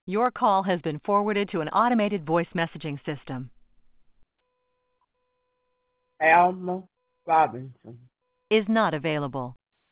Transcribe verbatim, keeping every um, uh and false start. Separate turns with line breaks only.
Your call has been forwarded to an automated voice messaging system.
Alma Robinson
Is not available.